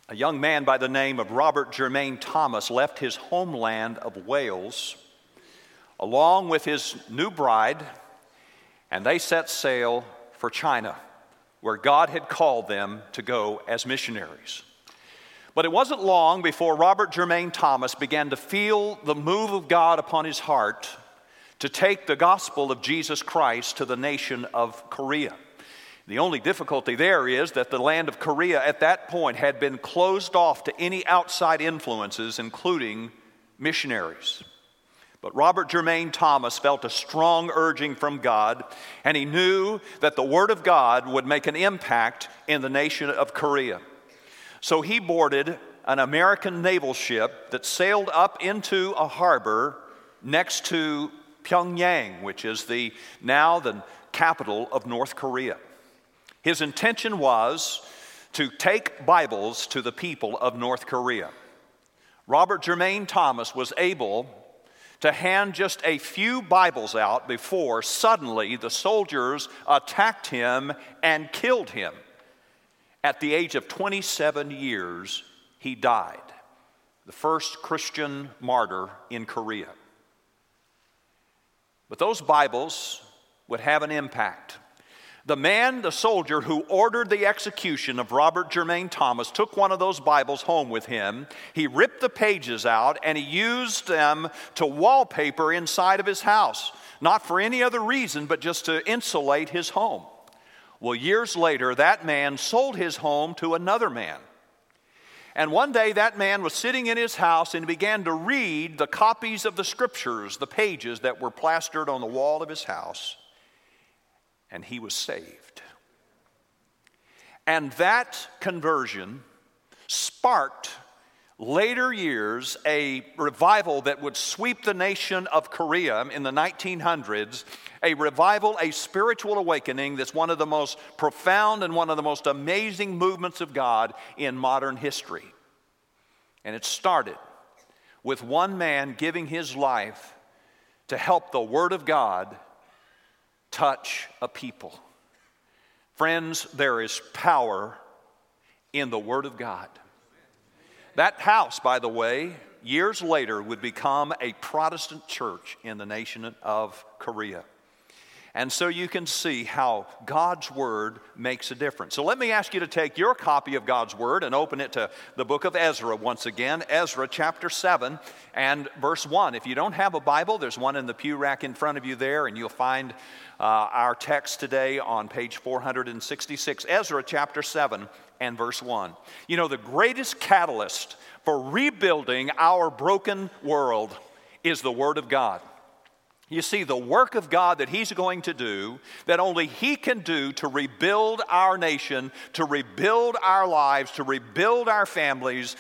A young man by the name of Robert Jermaine Thomas left his homeland of Wales along with his new bride, and they set sail for China, where God had called them to go as missionaries. But it wasn't long before Robert Jermaine Thomas began to feel the move of God upon his heart to take the gospel of Jesus Christ to the nation of Korea. The only difficulty there is that the land of Korea at that point had been closed off to any outside influences, including missionaries. But Robert Jermaine Thomas felt a strong urging from God, and he knew that the Word of God would make an impact in the nation of Korea. So he boarded an American naval ship that sailed up into a harbor next to Pyongyang, which is now the capital of North Korea. His intention was to take Bibles to the people of North Korea. Robert Jermaine Thomas was able to hand just a few Bibles out before suddenly the soldiers attacked him and killed him. At the age of 27 years, he died, the first Christian martyr in Korea. But those Bibles would have an impact. The soldier who ordered the execution of Robert Jermaine Thomas took one of those Bibles home with him. He ripped the pages out and he used them to wallpaper inside of his house. Not for any other reason, but just to insulate his home. Well, years later, that man sold his home to another man. And one day that man was sitting in his house and began to read the copies of the scriptures, the pages that were plastered on the wall of his house. And he was saved. And that conversion sparked later years a revival that would sweep the nation of Korea in the 1900s, a revival, a spiritual awakening that's one of the most profound and one of the most amazing movements of God in modern history. And it started with one man giving his life to help the Word of God touch a people. Friends, there is power in the Word of God. That house, by the way, years later would become a Protestant church in the nation of Korea. And so you can see how God's Word makes a difference. So let me ask you to take your copy of God's Word and open it to the book of Ezra once again. Ezra chapter 7 and verse 1. If you don't have a Bible, there's one in the pew rack in front of you there, and you'll find our text today on page 466. Ezra chapter 7 and verse 1. You know, the greatest catalyst for rebuilding our broken world is the Word of God. You see, the work of God that He's going to do, that only He can do to rebuild our nation, to rebuild our lives, to rebuild our families,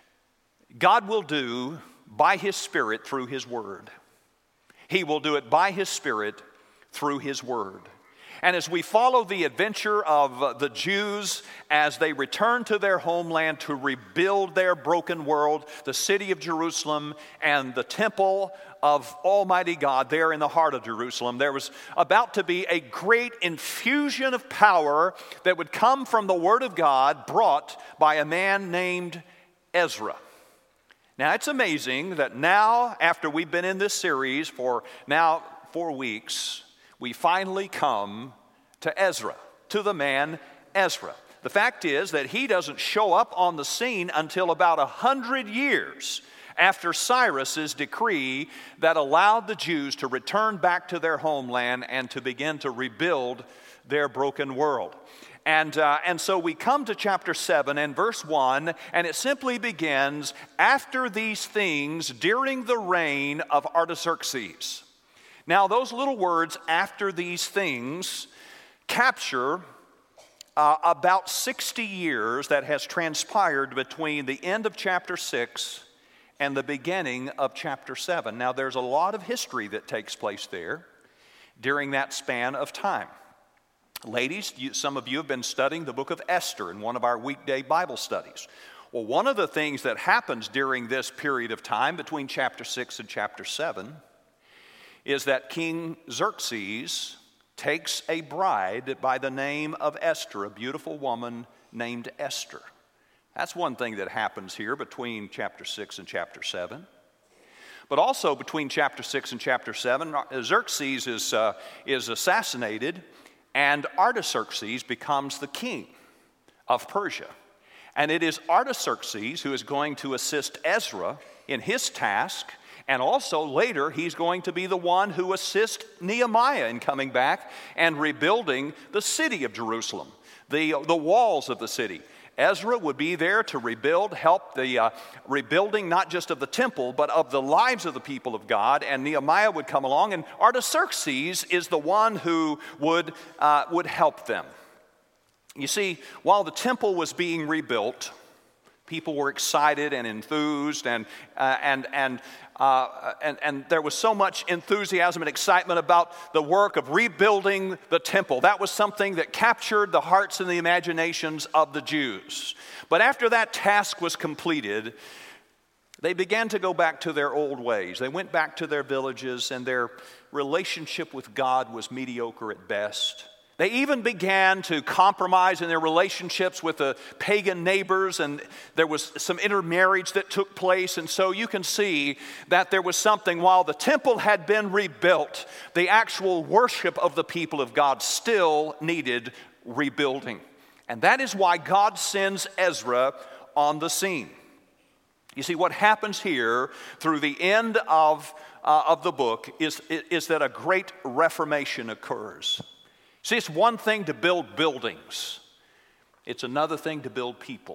God will do by His Spirit through His Word. He will do it by His Spirit through His Word. And as we follow the adventure of the Jews as they return to their homeland to rebuild their broken world, the city of Jerusalem and the temple of Almighty God there in the heart of Jerusalem, there was about to be a great infusion of power that would come from the Word of God brought by a man named Ezra. Now, it's amazing that now, after we've been in this series for now 4 weeks, we finally come to Ezra, to the man Ezra. The fact is that he doesn't show up on the scene until about 100 years after Cyrus's decree that allowed the Jews to return back to their homeland and to begin to rebuild their broken world. And so we come to chapter 7 and verse 1, and it simply begins, after these things, during the reign of Artaxerxes. Now, those little words, after these things, capture about 60 years that has transpired between the end of chapter 6 and the beginning of chapter 7. Now, there's a lot of history that takes place there during that span of time. Ladies, some of you have been studying the book of Esther in one of our weekday Bible studies. Well, one of the things that happens during this period of time between chapter 6 and chapter 7 is that King Xerxes takes a bride by the name of Esther, a beautiful woman named Esther, That's one thing that happens here between chapter 6 and chapter 7. But also between chapter 6 and chapter 7, Xerxes is assassinated, and Artaxerxes becomes the king of Persia. And it is Artaxerxes who is going to assist Ezra in his task, and also later he's going to be the one who assists Nehemiah in coming back and rebuilding the city of Jerusalem, the walls of the city. Ezra would be there to rebuild, help the rebuilding not just of the temple, but of the lives of the people of God. And Nehemiah would come along, and Artaxerxes is the one who would help them. You see, while the temple was being rebuilt, people were excited and enthused, and there was so much enthusiasm and excitement about the work of rebuilding the temple. That was something that captured the hearts and the imaginations of the Jews. But after that task was completed, they began to go back to their old ways. They went back to their villages, and their relationship with God was mediocre at best. They even began to compromise in their relationships with the pagan neighbors, and there was some intermarriage that took place. And so you can see that there was something, while the temple had been rebuilt, the actual worship of the people of God still needed rebuilding. And that is why God sends Ezra on the scene. You see, what happens here through the end of the book is that a great reformation occurs. See, it's one thing to build buildings. It's another thing to build people.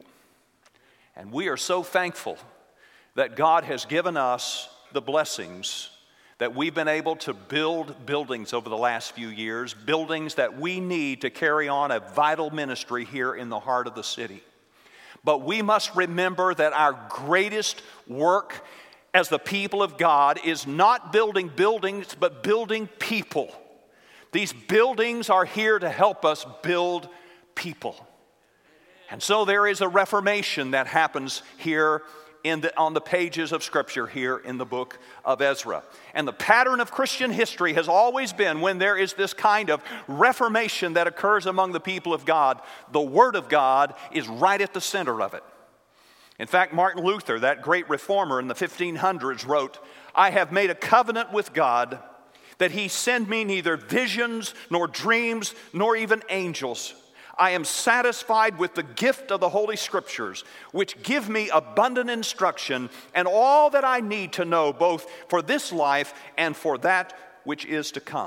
And we are so thankful that God has given us the blessings that we've been able to build buildings over the last few years, buildings that we need to carry on a vital ministry here in the heart of the city. But we must remember that our greatest work as the people of God is not building buildings, but building people. These buildings are here to help us build people. And so there is a reformation that happens here on the pages of Scripture here in the book of Ezra. And the pattern of Christian history has always been, when there is this kind of reformation that occurs among the people of God, the Word of God is right at the center of it. In fact, Martin Luther, that great reformer in the 1500s, wrote, "I have made a covenant with God that he send me neither visions, nor dreams, nor even angels. I am satisfied with the gift of the Holy Scriptures, which give me abundant instruction and all that I need to know, both for this life and for that which is to come."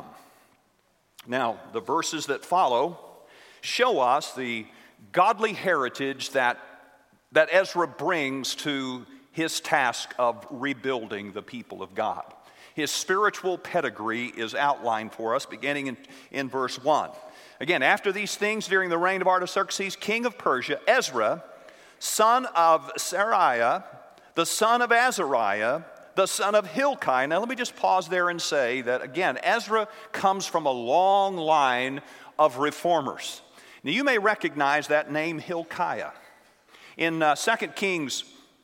Now, the verses that follow show us the godly heritage that Ezra brings to his task of rebuilding the people of God. His spiritual pedigree is outlined for us beginning in verse 1. Again, after these things, during the reign of Artaxerxes, king of Persia, Ezra, son of Seraiah, the son of Azariah, the son of Hilkiah. Now let me just pause there and say that, again, Ezra comes from a long line of reformers. Now you may recognize that name, Hilkiah. In 2 Kings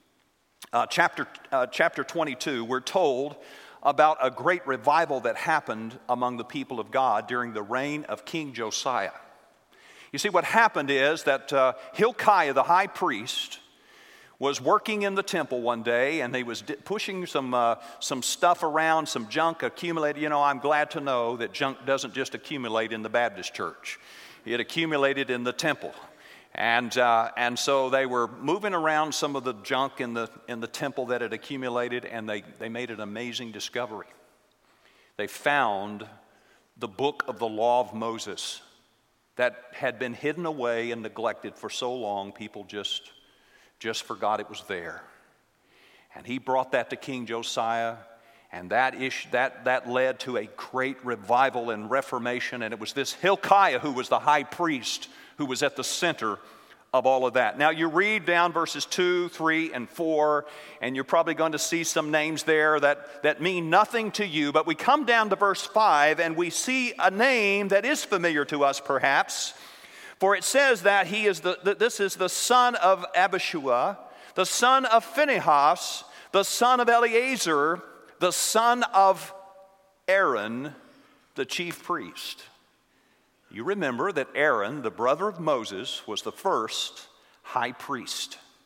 chapter 22, we're told about a great revival that happened among the people of God during the reign of King Josiah. You see, what happened is that Hilkiah, the high priest, was working in the temple one day, and he was pushing some stuff around, some junk accumulated. You know, I'm glad to know that junk doesn't just accumulate in the Baptist church. It accumulated in the temple. And so they were moving around some of the junk in the temple that had accumulated, and they made an amazing discovery. They found the book of the law of Moses that had been hidden away and neglected for so long, people just forgot it was there. And he brought that to King Josiah, and that led to a great revival and reformation, and it was this Hilkiah who was the high priest who was at the center of all of that. Now you read down verses 2, 3, and 4, and you're probably going to see some names there that mean nothing to you, but we come down to verse 5 and we see a name that is familiar to us perhaps, for it says that this is the son of Abishua, the son of Phinehas, the son of Eleazar, the son of Aaron, the chief priest. You remember that Aaron, the brother of Moses, was the first high priest.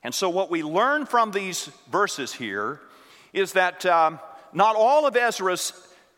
And so what we learn from these verses here is that not all of Ezra's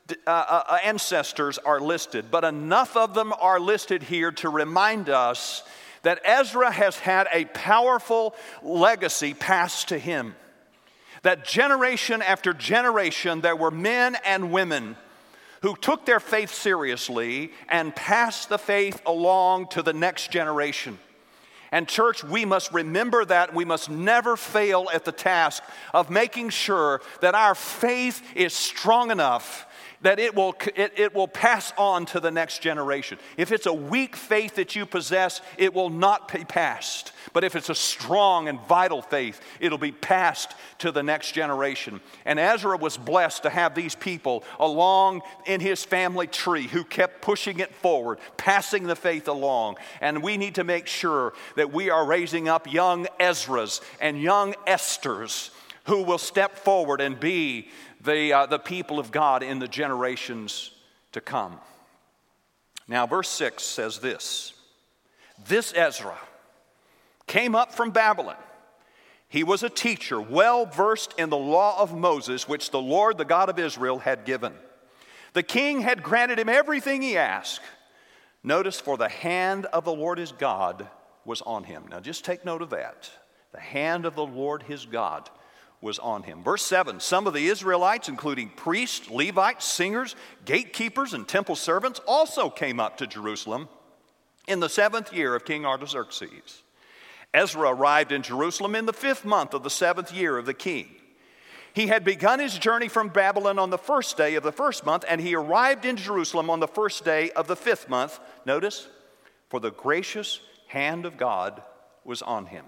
ancestors are listed, but enough of them are listed here to remind us that Ezra has had a powerful legacy passed to him. That generation after generation, there were men and women who took their faith seriously and passed the faith along to the next generation. And church, we must remember that. We must never fail at the task of making sure that our faith is strong enough that it will pass on to the next generation. If it's a weak faith that you possess, it will not be passed. But if it's a strong and vital faith, it'll be passed to the next generation. And Ezra was blessed to have these people along in his family tree who kept pushing it forward, passing the faith along. And we need to make sure that we are raising up young Ezras and young Esthers who will step forward and be the people of God in the generations to come. Now, verse 6 says this: This Ezra came up from Babylon. He was a teacher, well versed in the law of Moses, which the Lord, the God of Israel, had given. The king had granted him everything he asked. Notice, for the hand of the Lord his God was on him. Now, just take note of that. The hand of the Lord his God was on him. Verse 7, some of the Israelites, including priests, Levites, singers, gatekeepers, and temple servants, also came up to Jerusalem in the 7th year of King Artaxerxes. Ezra arrived in Jerusalem in the 5th month of the 7th year of the king. He had begun his journey from Babylon on the 1st day of the 1st month, and he arrived in Jerusalem on the 1st day of the 5th month. Notice, for the gracious hand of God was on him.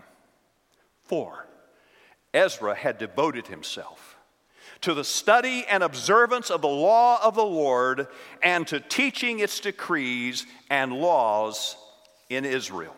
4. Ezra had devoted himself to the study and observance of the law of the Lord and to teaching its decrees and laws in Israel.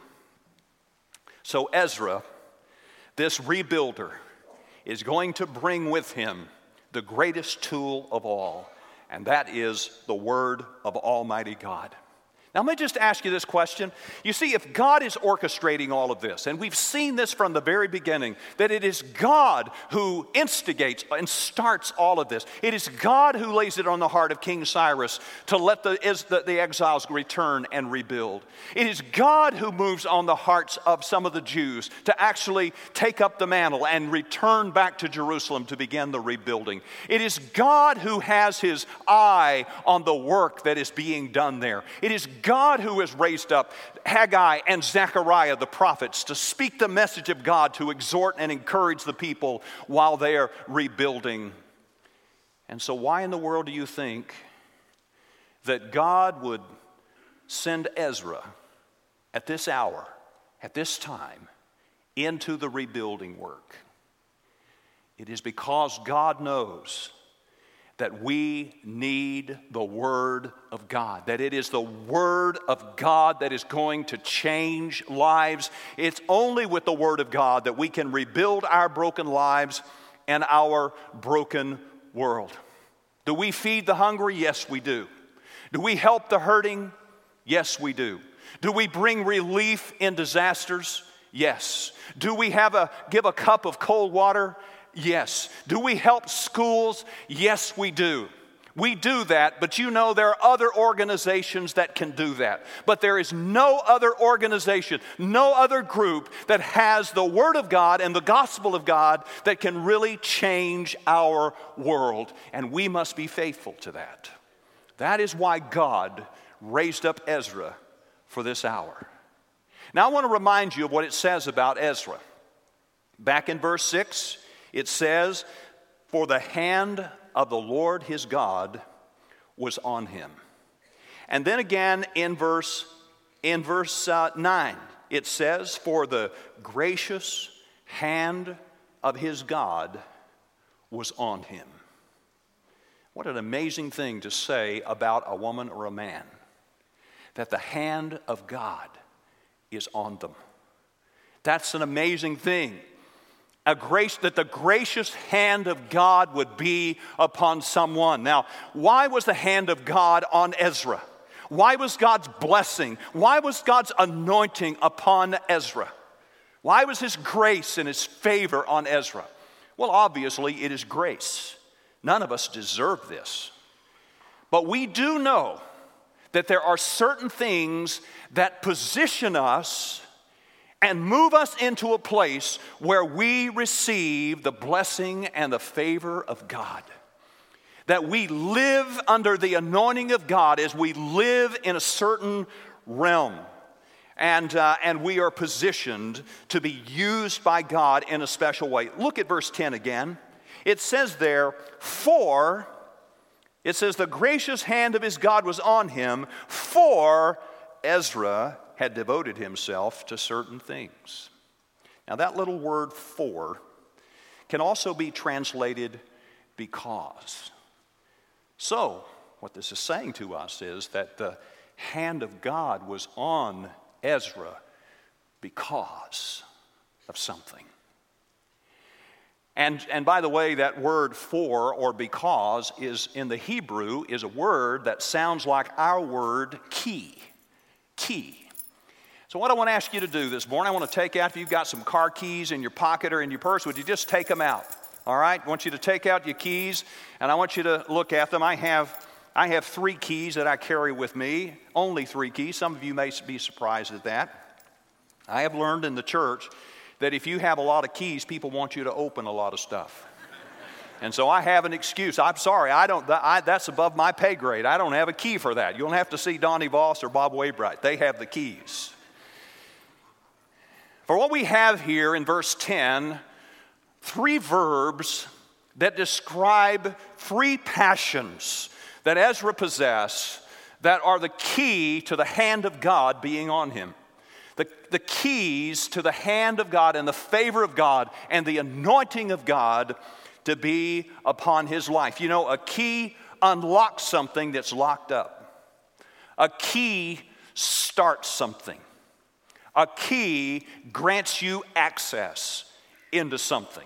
So Ezra, this rebuilder, is going to bring with him the greatest tool of all, and that is the Word of Almighty God. Now, let me just ask you this question. You see, if God is orchestrating all of this, and we've seen this from the very beginning, that it is God who instigates and starts all of this. It is God who lays it on the heart of King Cyrus to let the exiles return and rebuild. It is God who moves on the hearts of some of the Jews to actually take up the mantle and return back to Jerusalem to begin the rebuilding. It is God who has his eye on the work that is being done there. It is God who has raised up Haggai and Zechariah the prophets to speak the message of God, to exhort and encourage the people while they are rebuilding. And so why in the world do you think that God would send Ezra at this hour, at this time, into the rebuilding work? It is because God knows that we need the Word of God, that it is the Word of God that is going to change lives. It's only with the Word of God that we can rebuild our broken lives and our broken world. Do we feed the hungry? Yes, we do. Do we help the hurting? Yes, we do. Do we bring relief in disasters? Yes. Do we give a cup of cold water? Yes. Do we help schools? Yes, we do. We do that, but you know there are other organizations that can do that. But there is no other organization, no other group that has the Word of God and the gospel of God that can really change our world. And we must be faithful to that. That is why God raised up Ezra for this hour. Now I want to remind you of what it says about Ezra. Back in verse 6, it says, for the hand of the Lord his God was on him. And then again in verse 9, it says, for the gracious hand of his God was on him. What an amazing thing to say about a woman or a man, that the hand of God is on them. That's an amazing thing. That the gracious hand of God would be upon someone. Now, why was the hand of God on Ezra? Why was God's blessing? Why was God's anointing upon Ezra? Why was his grace and his favor on Ezra? Well, obviously, it is grace. None of us deserve this. But we do know that there are certain things that position us and move us into a place where we receive the blessing and the favor of God. That we live under the anointing of God as we live in a certain realm. And we are positioned to be used by God in a special way. Look at verse 10 again. It says there, it says, the gracious hand of his God was on him, for Ezra had devoted himself to certain things. Now that little word for can also be translated because. So, what this is saying to us is that the hand of God was on Ezra because of something. And by the way, that word for or because is in the Hebrew is a word that sounds like our word key. Key. So what I want to ask you to do this morning, I want to take out, if you've got some car keys in your pocket or in your purse, would you just take them out? All right? I want you to take out your keys, and I want you to look at them. I have 3 keys that I carry with me, only 3 keys. Some of you may be surprised at that. I have learned in the church that if you have a lot of keys, people want you to open a lot of stuff. And so I have an excuse. I'm sorry, that's above my pay grade. I don't have a key for that. You don't have to see Donnie Voss or Bob Wainwright. They have the keys. For what we have here in verse 10, 3 verbs that describe 3 passions that Ezra possessed that are the key to the hand of God being on him. The keys to the hand of God and the favor of God and the anointing of God to be upon his life. You know, a key unlocks something that's locked up. A key starts something. A key grants you access into something.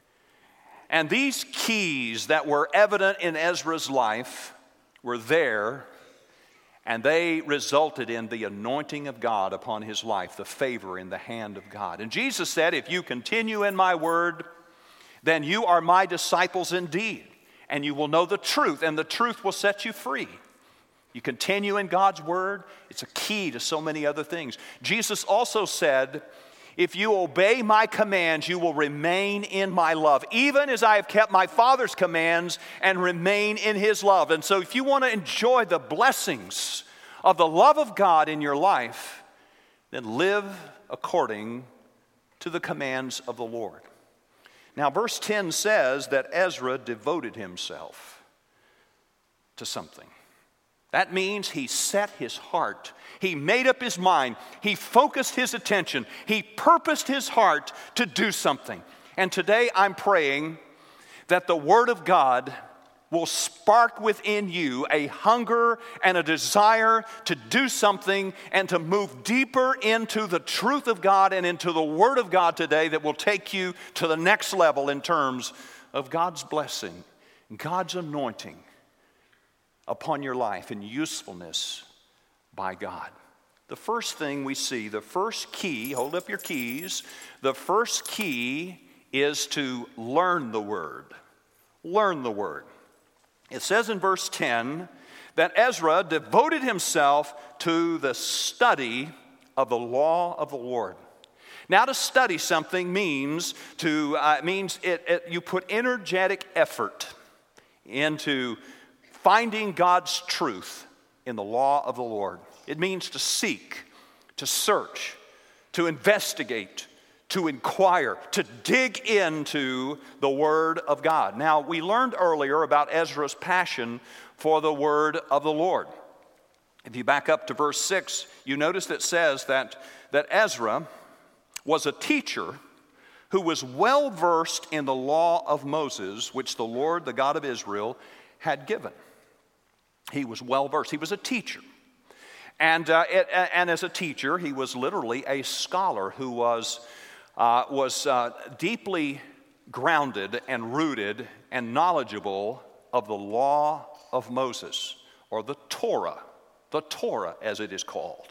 And these keys that were evident in Ezra's life were there, and they resulted in the anointing of God upon his life, the favor in the hand of God. And Jesus said, if you continue in my word, then you are my disciples indeed, and you will know the truth, and the truth will set you free. You continue in God's word, it's a key to so many other things. Jesus also said, if you obey my commands, you will remain in my love, even as I have kept my Father's commands and remain in his love. And so if you want to enjoy the blessings of the love of God in your life, then live according to the commands of the Lord. Now, verse 10 says that Ezra devoted himself to something. That means he set his heart. He made up his mind. He focused his attention. He purposed his heart to do something. And today I'm praying that the Word of God will spark within you a hunger and a desire to do something and to move deeper into the truth of God and into the Word of God today that will take you to the next level in terms of God's blessing, God's anointing upon your life and usefulness by God. The first thing we see, the first key, hold up your keys, the first key is to learn the Word. Learn the Word. It says in verse 10 that Ezra devoted himself to the study of the law of the Lord. Now, to study something means you put energetic effort into finding God's truth in the law of the Lord. It means to seek, to search, to investigate, to inquire, to dig into the Word of God. Now, we learned earlier about Ezra's passion for the Word of the Lord. If you back up to verse 6, you notice it says that Ezra was a teacher who was well versed in the law of Moses, which the Lord, the God of Israel, had given. He was well versed. He was a teacher. And as a teacher, he was literally a scholar who was deeply grounded and rooted and knowledgeable of the law of Moses, or the Torah as it is called.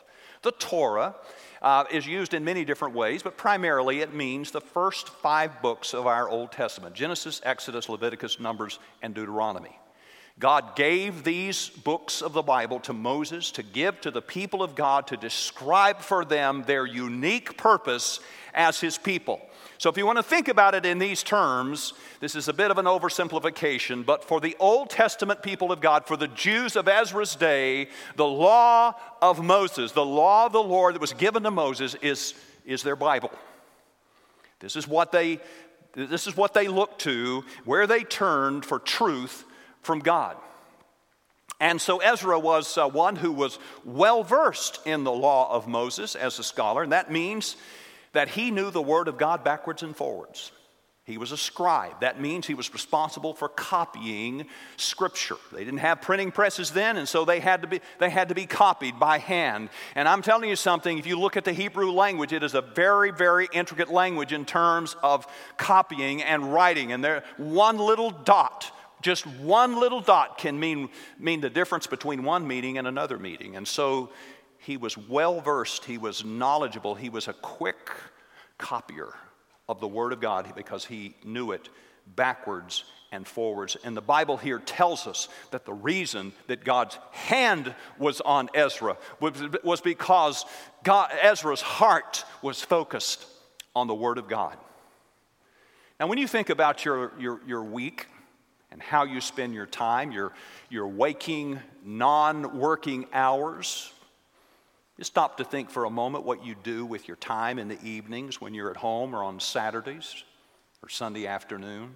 The Torah is used in many different ways, but primarily it means the first 5 books of our Old Testament: Genesis, Exodus, Leviticus, Numbers, and Deuteronomy. God gave these books of the Bible to Moses to give to the people of God to describe for them their unique purpose as his people. So if you want to think about it in these terms, this is a bit of an oversimplification, but for the Old Testament people of God, for the Jews of Ezra's day, the law of Moses, the law of the Lord that was given to Moses is their Bible. This is what they looked to, where they turned for truth from God. And so Ezra was one who was well versed in the law of Moses as a scholar, and that means that he knew the Word of God backwards and forwards. He was a scribe. That means he was responsible for copying Scripture. They didn't have printing presses then, and so they had to be copied by hand. And I'm telling you something, if you look at the Hebrew language, it is a very, very intricate language in terms of copying and writing. And there, one little dot, just one little dot can mean the difference between one meaning and another meaning. And so he was well versed, he was knowledgeable, he was a quick copier of the Word of God because he knew it backwards and forwards. And the Bible here tells us that the reason that God's hand was on Ezra was because Ezra's heart was focused on the Word of God. Now when you think about your week, and how you spend your time, your waking, non-working hours, you stop to think for a moment what you do with your time in the evenings when you're at home or on Saturdays or Sunday afternoon.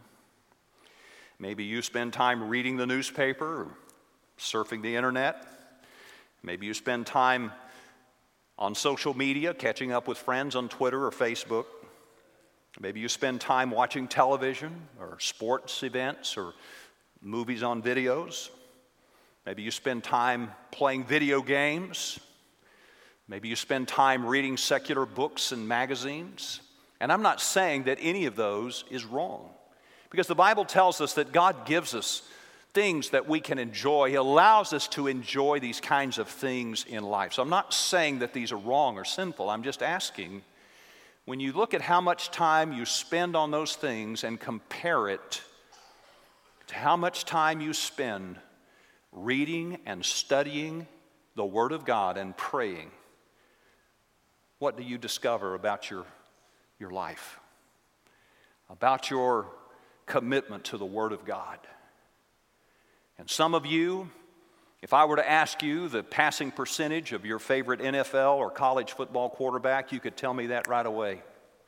Maybe you spend time reading the newspaper or surfing the internet. Maybe you spend time on social media, catching up with friends on Twitter or Facebook. Maybe you spend time watching television or sports events or movies on videos. Maybe you spend time playing video games. Maybe you spend time reading secular books and magazines. And I'm not saying that any of those is wrong, because the Bible tells us that God gives us things that we can enjoy. He allows us to enjoy these kinds of things in life. So I'm not saying that these are wrong or sinful. I'm just asking, when you look at how much time you spend on those things and compare it to how much time you spend reading and studying the Word of God and praying, what do you discover about your life, about your commitment to the Word of God? And some of you, if I were to ask you the passing percentage of your favorite NFL or college football quarterback, you could tell me that right away.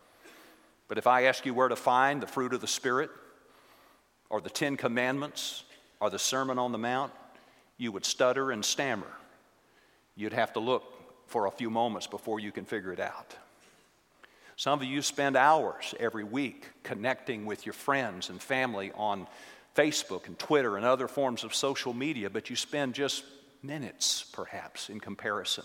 But if I ask you where to find the fruit of the Spirit or the 10 Commandments or the Sermon on the Mount, you would stutter and stammer. You'd have to look for a few moments before you can figure it out. Some of you spend hours every week connecting with your friends and family on Facebook and Twitter and other forms of social media, but you spend just minutes, perhaps, in comparison,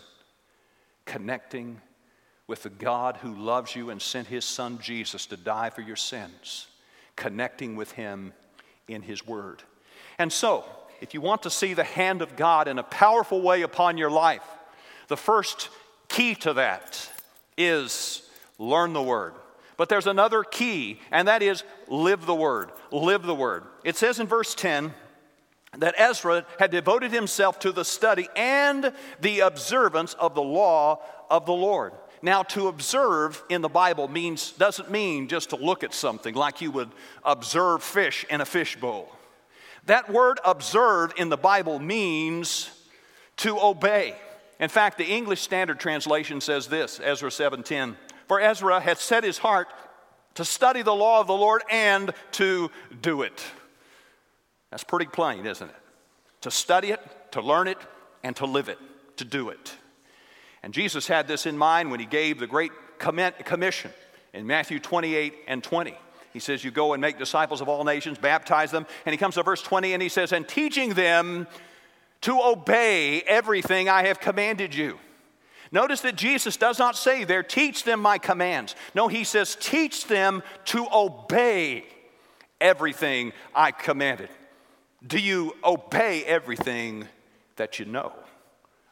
connecting with the God who loves you and sent His Son Jesus to die for your sins, connecting with Him in His Word. And so, if you want to see the hand of God in a powerful way upon your life, the first key to that is learn the Word. But there's another key, and that is live the Word. Live the Word. It says in verse 10 that Ezra had devoted himself to the study and the observance of the law of the Lord. Now, to observe in the Bible doesn't mean just to look at something like you would observe fish in a fishbowl. That word observe in the Bible means to obey. In fact, the English Standard Translation says this, Ezra 7:10. For Ezra had set his heart to study the law of the Lord and to do it. That's pretty plain, isn't it? To study it, to learn it, and to live it, to do it. And Jesus had this in mind when He gave the Great Commission in Matthew 28:20. He says, you go and make disciples of all nations, baptize them. And He comes to verse 20 and He says, and teaching them to obey everything I have commanded you. Notice that Jesus does not say there, teach them my commands. No, He says, teach them to obey everything I commanded. Do you obey everything that you know?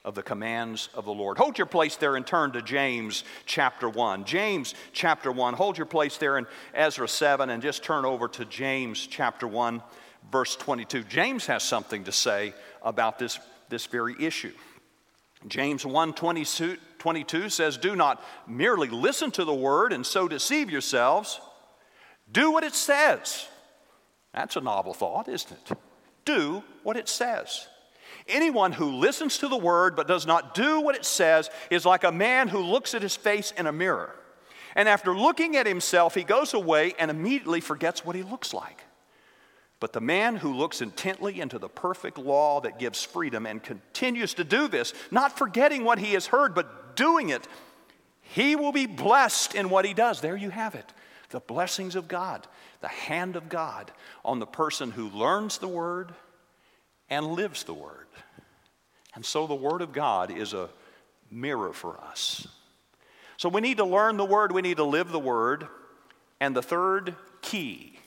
of the commands of the Lord. Hold your place there and turn to James chapter 1. James chapter 1. Hold your place there in Ezra 7 and just turn over to James chapter 1, verse 22. James has something to say about this very issue. James 1:22 says, "Do not merely listen to the word and so deceive yourselves. Do what it says." That's a novel thought, isn't it? Do what it says. Anyone who listens to the word but does not do what it says is like a man who looks at his face in a mirror. And after looking at himself, he goes away and immediately forgets what he looks like. But the man who looks intently into the perfect law that gives freedom and continues to do this, not forgetting what he has heard, but doing it, he will be blessed in what he does. There you have it. The blessings of God, the hand of God on the person who learns the word and lives the word. And so the word of God is a mirror for us. So we need to learn the word, we need to live the word. And the third key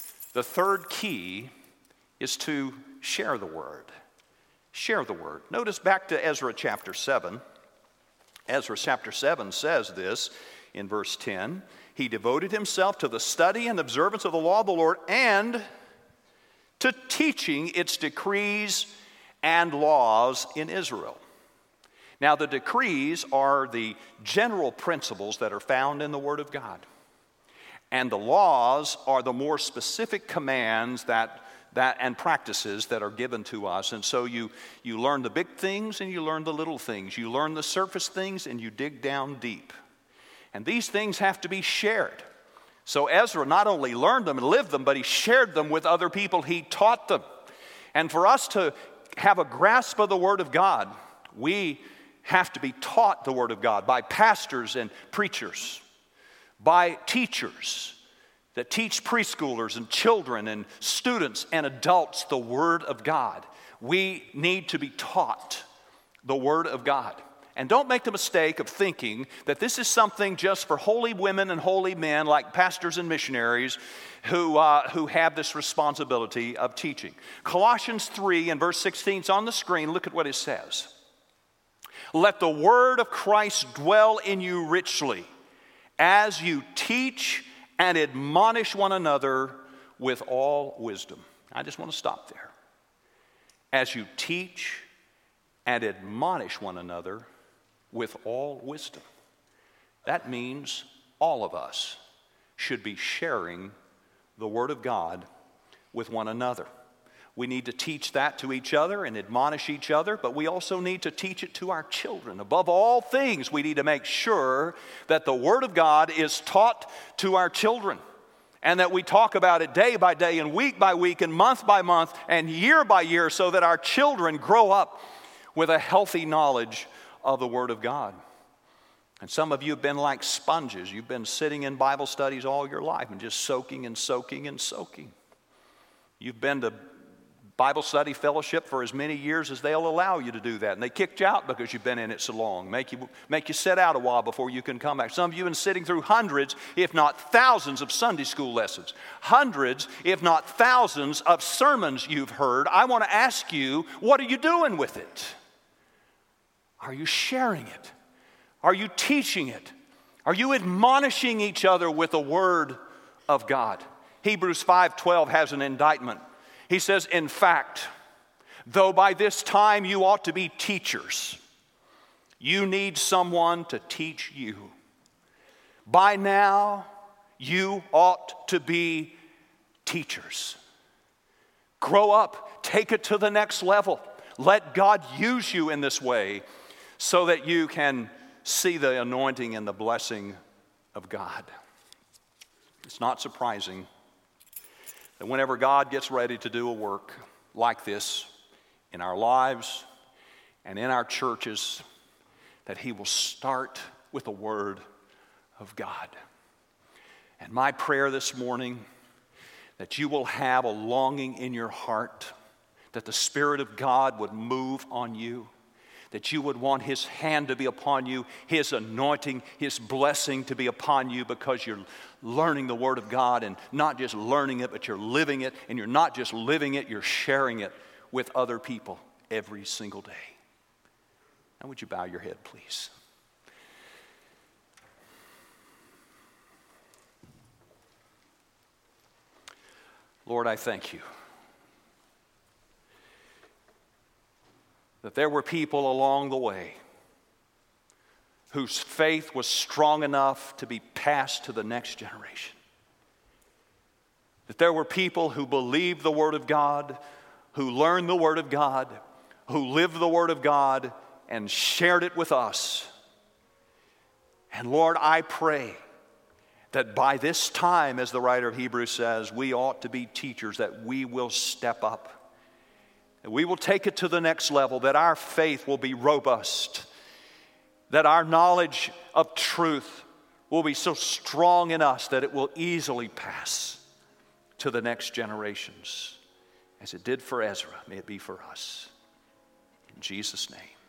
is to share the word. Share the word. Notice back to Ezra chapter 7. Ezra chapter 7 says this in verse 10. He devoted himself to the study and observance of the law of the Lord and to teaching its decrees and laws in Israel. Now, the decrees are the general principles that are found in the Word of God. And the laws are the more specific commands that and practices that are given to us. And so you learn the big things and you learn the little things. You learn the surface things and you dig down deep. And these things have to be shared. So Ezra not only learned them and lived them, but he shared them with other people. He taught them. And for us to have a grasp of the Word of God, we have to be taught the Word of God by pastors and preachers, by teachers that teach preschoolers and children and students and adults the Word of God. We need to be taught the Word of God. And don't make the mistake of thinking that this is something just for holy women and holy men like pastors and missionaries who have this responsibility of teaching. Colossians 3 and verse 16 is on the screen. Look at what it says. Let the word of Christ dwell in you richly as you teach and admonish one another with all wisdom. I just want to stop there. As you teach and admonish one another with all wisdom. That means all of us should be sharing the Word of God with one another. We need to teach that to each other and admonish each other, but we also need to teach it to our children. Above all things, we need to make sure that the Word of God is taught to our children and that we talk about it day by day and week by week and month by month and year by year so that our children grow up with a healthy knowledge of the Word of God. And some of you have been like sponges. You've been sitting in Bible studies all your life and just soaking and soaking and soaking. You've been to Bible study fellowship for as many years as they'll allow you to do that. And they kicked you out because you've been in it so long. Make you sit out a while before you can come back. Some of you have been sitting through hundreds, if not thousands, of Sunday school lessons. Hundreds, if not thousands, of sermons you've heard. I want to ask you, what are you doing with it? Are you sharing it? Are you teaching it? Are you admonishing each other with the Word of God? Hebrews 5:12 has an indictment. He says, in fact, though by this time you ought to be teachers, you need someone to teach you. By now, you ought to be teachers. Grow up, take it to the next level. Let God use you in this way so that you can see the anointing and the blessing of God. It's not surprising that whenever God gets ready to do a work like this in our lives and in our churches, that He will start with the Word of God. And my prayer this morning, that you will have a longing in your heart, that the Spirit of God would move on you, that you would want His hand to be upon you, His anointing, His blessing to be upon you because you're learning the Word of God and not just learning it, but you're living it. And you're not just living it, you're sharing it with other people every single day. Now would you bow your head, please? Lord, I thank you that there were people along the way whose faith was strong enough to be passed to the next generation. That there were people who believed the Word of God, who learned the Word of God, who lived the Word of God, and shared it with us. And Lord, I pray that by this time, as the writer of Hebrews says, we ought to be teachers, that we will step up, that we will take it to the next level, that our faith will be robust, that our knowledge of truth will be so strong in us that it will easily pass to the next generations. As it did for Ezra, may it be for us. In Jesus' name.